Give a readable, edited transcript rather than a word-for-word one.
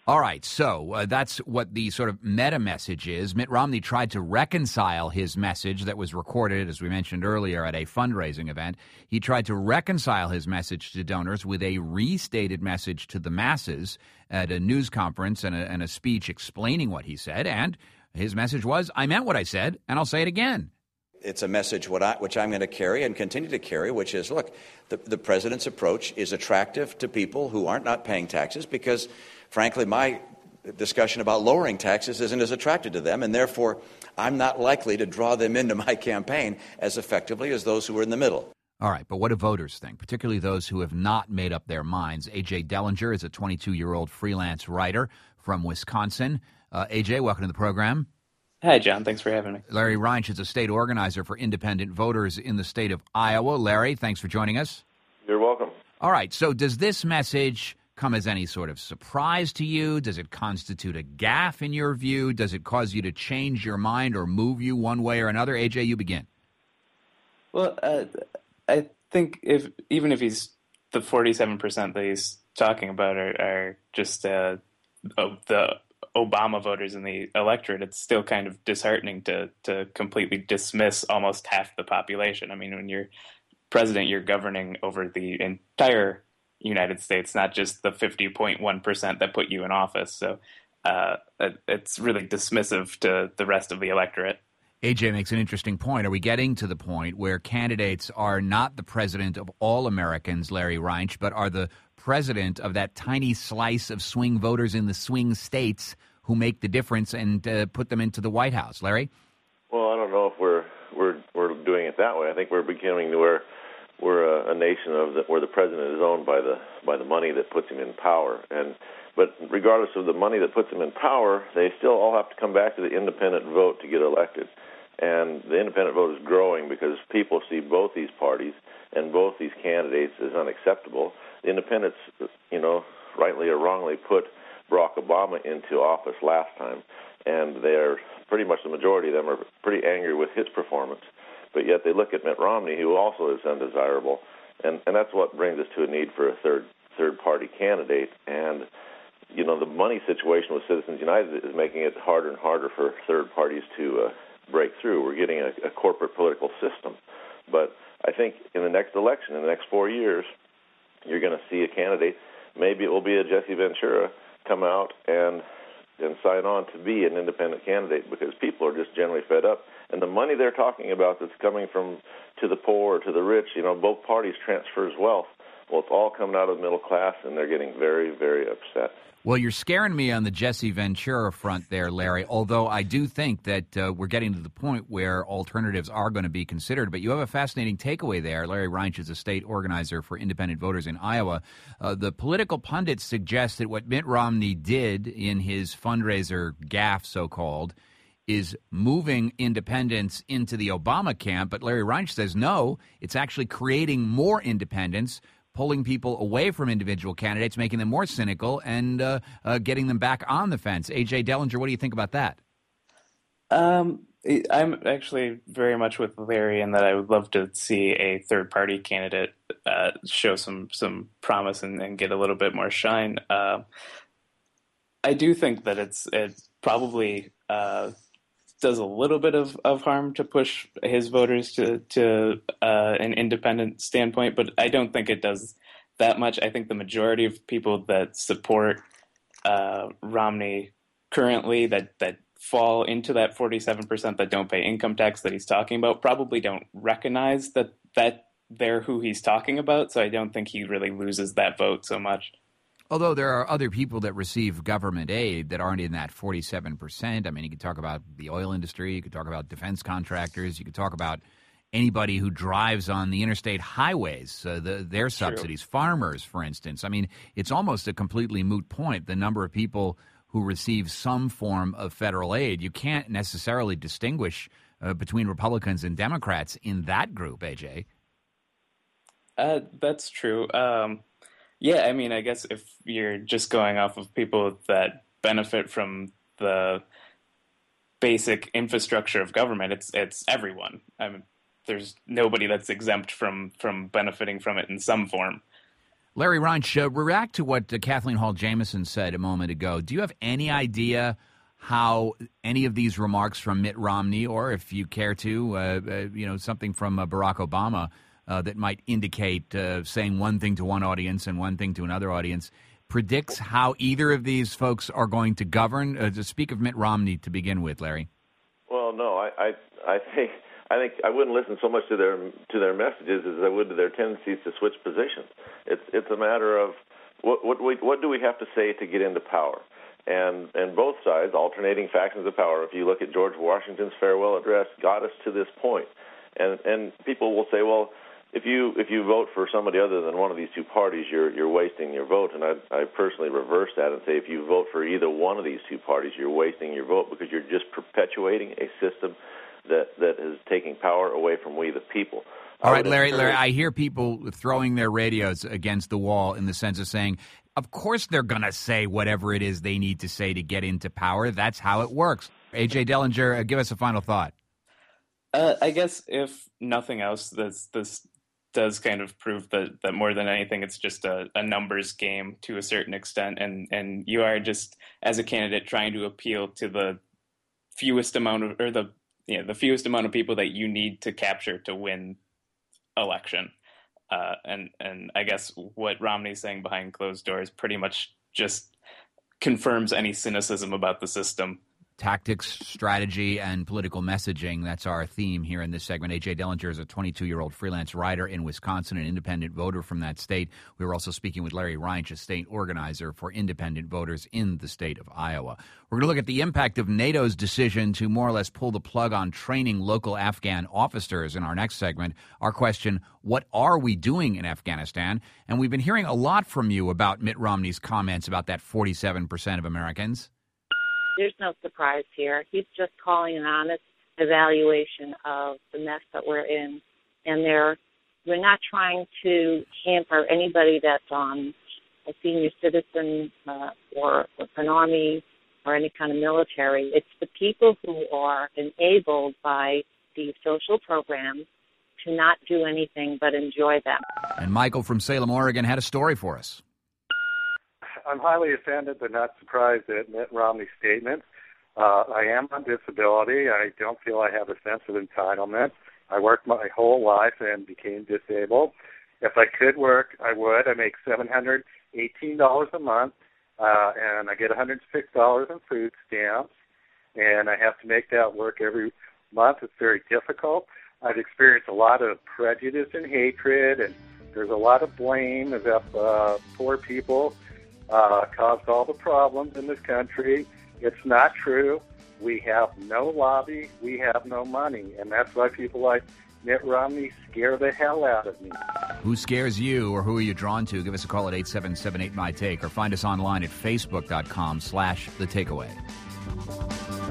All right, so that's what the sort of meta message is. Mitt Romney tried to reconcile his message that was recorded, as we mentioned earlier, at a fundraising event. He tried to reconcile his message to donors with a restated message to the masses at a news conference and a speech explaining what he said. And his message was, I meant what I said, and I'll say it again. It's a message which I'm going to carry and continue to carry, which is, look, the president's approach is attractive to people who aren't not paying taxes because, frankly, my discussion about lowering taxes isn't as attractive to them, and therefore I'm not likely to draw them into my campaign as effectively as those who are in the middle. All right, but what do voters think, particularly those who have not made up their minds? A.J. Dellinger is a 22-year-old freelance writer from Wisconsin. A.J., welcome to the program. Hi, John. Thanks for having me. Larry Reinsch is a state organizer for independent voters in the state of Iowa. Larry, thanks for joining us. You're welcome. All right, so does this message come as any sort of surprise to you? Does it constitute a gaffe in your view? Does it cause you to change your mind or move you one way or another? AJ, you begin. Well, I think even if he's the 47% that he's talking about are just the Obama voters in the electorate, it's still kind of disheartening to completely dismiss almost half the population. I mean, when you're president, you're governing over the entire United States, not just the 50.1% that put you in office. So it's really dismissive to the rest of the electorate. AJ makes an interesting point. Are we getting to the point where candidates are not the president of all Americans, Larry Reinsch, but are the president of that tiny slice of swing voters in the swing states who make the difference and put them into the White House? Larry? Well, I don't know if we're doing it that way. I think we're becoming to where we're a nation where the president is owned by the money that puts him in power. But regardless of the money that puts them in power, they still all have to come back to the independent vote to get elected. And the independent vote is growing because people see both these parties and both these candidates as unacceptable. The independents, rightly or wrongly, put Barack Obama into office last time, and they're pretty much the majority of them are pretty angry with his performance. But yet they look at Mitt Romney, who also is undesirable, and that's what brings us to a need for a third-party candidate. And the money situation with Citizens United is making it harder and harder for third parties to break through. We're getting a corporate political system. But I think in the next election, in the next 4 years, you're going to see a candidate. Maybe it will be a Jesse Ventura come out and sign on to be an independent candidate because people are just generally fed up. And the money they're talking about that's coming from to the poor or to the rich, both parties transfers wealth. Well, it's all coming out of the middle class, and they're getting very, very upset. Well, you're scaring me on the Jesse Ventura front there, Larry, although I do think that we're getting to the point where alternatives are going to be considered. But you have a fascinating takeaway there. Larry Reinsch is a state organizer for independent voters in Iowa. The political pundits suggest that what Mitt Romney did in his fundraiser gaffe, so-called, is moving independents into the Obama camp. But Larry Reinsch says, no, it's actually creating more independents, pulling people away from individual candidates, making them more cynical, and getting them back on the fence. A.J. Dellinger, what do you think about that? I'm actually very much with Larry in that I would love to see a third-party candidate show some promise and get a little bit more shine. I do think that it probably does a little bit of harm to push his voters to an independent standpoint, but I don't think it does that much. I think the majority of people that support Romney currently that fall into that 47% that don't pay income tax that he's talking about probably don't recognize that they're who he's talking about, so I don't think he really loses that vote so much. Although there are other people that receive government aid that aren't in that 47%. I mean, you could talk about the oil industry. You could talk about defense contractors. You could talk about anybody who drives on the interstate highways, their subsidies, farmers, for instance. I mean, it's almost a completely moot point, the number of people who receive some form of federal aid. You can't necessarily distinguish between Republicans and Democrats in that group, AJ. That's true. Yeah, I mean, I guess if you're just going off of people that benefit from the basic infrastructure of government, it's everyone. I mean, there's nobody that's exempt from benefiting from it in some form. Larry Reinsch, react to what Kathleen Hall Jamieson said a moment ago. Do you have any idea how any of these remarks from Mitt Romney, or if you care to, something from Barack Obama that might indicate saying one thing to one audience and one thing to another audience, predicts how either of these folks are going to govern? To speak of Mitt Romney to begin with, Larry. Well, no, I think I wouldn't listen so much to their messages as I would to their tendencies to switch positions. It's a matter of what do we have to say to get into power, and both sides, alternating factions of power. If you look at George Washington's farewell address, got us to this point, and people will say, well, if you vote for somebody other than one of these two parties, you're wasting your vote. And I personally reverse that and say if you vote for either one of these two parties, you're wasting your vote because you're just perpetuating a system that is taking power away from we the people. All right, Larry, I hear people throwing their radios against the wall in the sense of saying, of course they're going to say whatever it is they need to say to get into power. That's how it works. A.J. Dellinger, give us a final thought. I guess if nothing else, this does kind of prove that more than anything, it's just a numbers game to a certain extent, and you are just, as a candidate, trying to appeal to the fewest amount of, or the fewest amount of people that you need to capture to win election. And I guess what Romney's saying behind closed doors pretty much just confirms any cynicism about the system. Tactics, strategy, and political messaging. That's our theme here in this segment. A.J. Dellinger is a 22-year-old freelance writer in Wisconsin, an independent voter from that state. We were also speaking with Larry Reinsch, a state organizer for independent voters in the state of Iowa. We're going to look at the impact of NATO's decision to more or less pull the plug on training local Afghan officers in our next segment. Our question, what are we doing in Afghanistan? And we've been hearing a lot from you about Mitt Romney's comments about that 47% of Americans. There's no surprise here. He's just calling an honest evaluation of the mess that we're in. And we're not trying to hamper anybody that's on a senior citizen or an army or any kind of military. It's the people who are enabled by these social programs to not do anything but enjoy them. And Michael from Salem, Oregon, had a story for us. I'm highly offended but not surprised at Mitt Romney's statements. I am on disability. I don't feel I have a sense of entitlement. I worked my whole life and became disabled. If I could work, I would. I make $718 a month, and I get $106 in food stamps, and I have to make that work every month. It's very difficult. I've experienced a lot of prejudice and hatred, and there's a lot of blame as if poor people caused all the problems in this country. It's not true. We have no lobby. We have no money. And that's why people like Mitt Romney scare the hell out of me. Who scares you, or who are you drawn to? Give us a call at 877-8-MY-TAKE or find us online at facebook.com/thetakeaway.